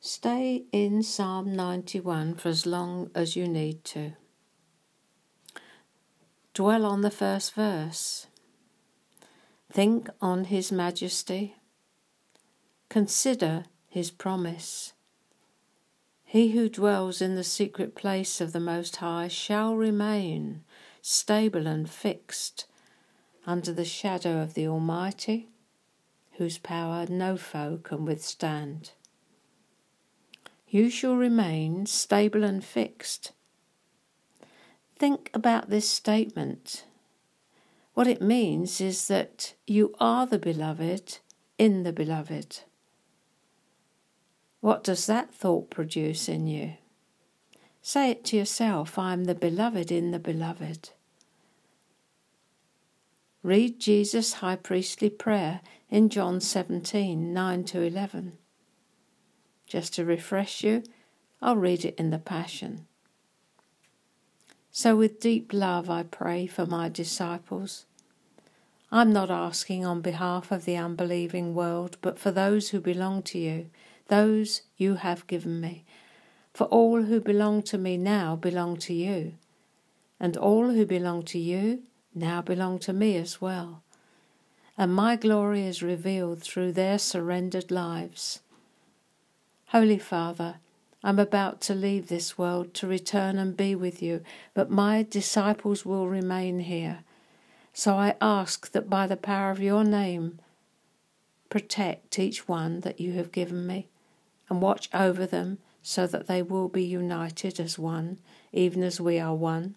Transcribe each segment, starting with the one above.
Stay in Psalm 91 for as long as you need to. Dwell on the first verse. Think on His majesty. Consider His promise. He who dwells in the secret place of the Most High shall remain stable and fixed under the shadow of the Almighty, whose power no foe can withstand. You shall remain stable and fixed. Think about this statement. What it means is that you are the beloved in the beloved. What does that thought produce in you? Say it to yourself, I am the beloved in the beloved. Read Jesus' high priestly prayer in John 17, 9-11. Just to refresh you, I'll read it in the Passion. So with deep love I pray for my disciples. I'm not asking on behalf of the unbelieving world, but for those who belong to you, those you have given me. For all who belong to me now belong to you, and all who belong to you now belong to me as well. And my glory is revealed through their surrendered lives. Holy Father, I'm about to leave this world to return and be with you, but my disciples will remain here. So I ask that by the power of your name, protect each one that you have given me, and watch over them so that they will be united as one, even as we are one.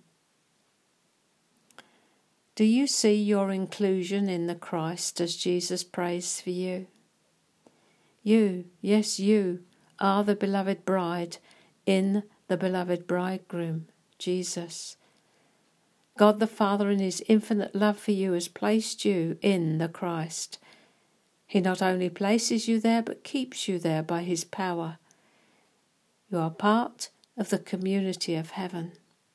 Do you see your inclusion in the Christ as Jesus prays for you? You, yes you, are the beloved bride in the beloved bridegroom, Jesus. God the Father in His infinite love for you has placed you in the Christ. He not only places you there but keeps you there by His power. You are part of the community of heaven.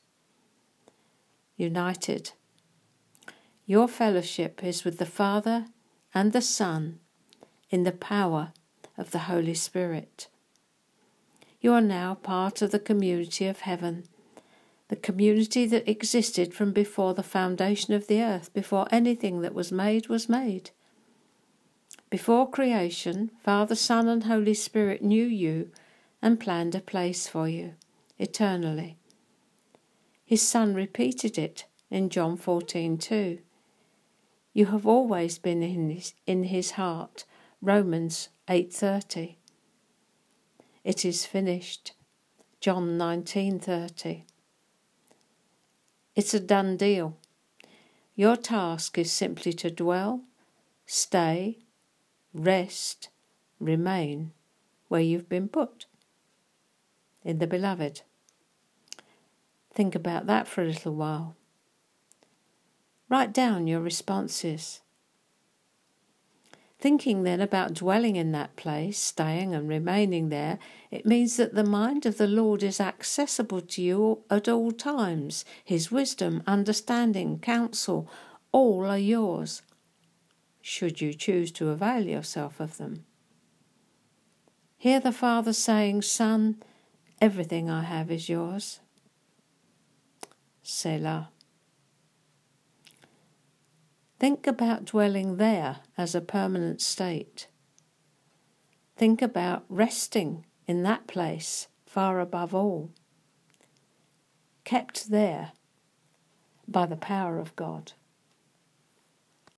United. Your fellowship is with the Father and the Son in the power of the Holy Spirit. You are now part of the community of heaven, the community that existed from before the foundation of the earth, before anything that was made was made. Before creation, Father, Son and Holy Spirit knew you and planned a place for you, eternally. His Son repeated it in John 14:2. You have always been in his heart, Romans 8:30. It is finished, John 19:30. It's a done deal. Your task is simply to dwell, stay, rest, remain where you've been put, in the beloved. Think about that for a little while. Write down your responses. Thinking then about dwelling in that place, staying and remaining there, it means that the mind of the Lord is accessible to you at all times. His wisdom, understanding, counsel, all are yours, should you choose to avail yourself of them. Hear the Father saying, Son, everything I have is yours. Selah. Think about dwelling there as a permanent state. Think about resting in that place far above all, kept there by the power of God.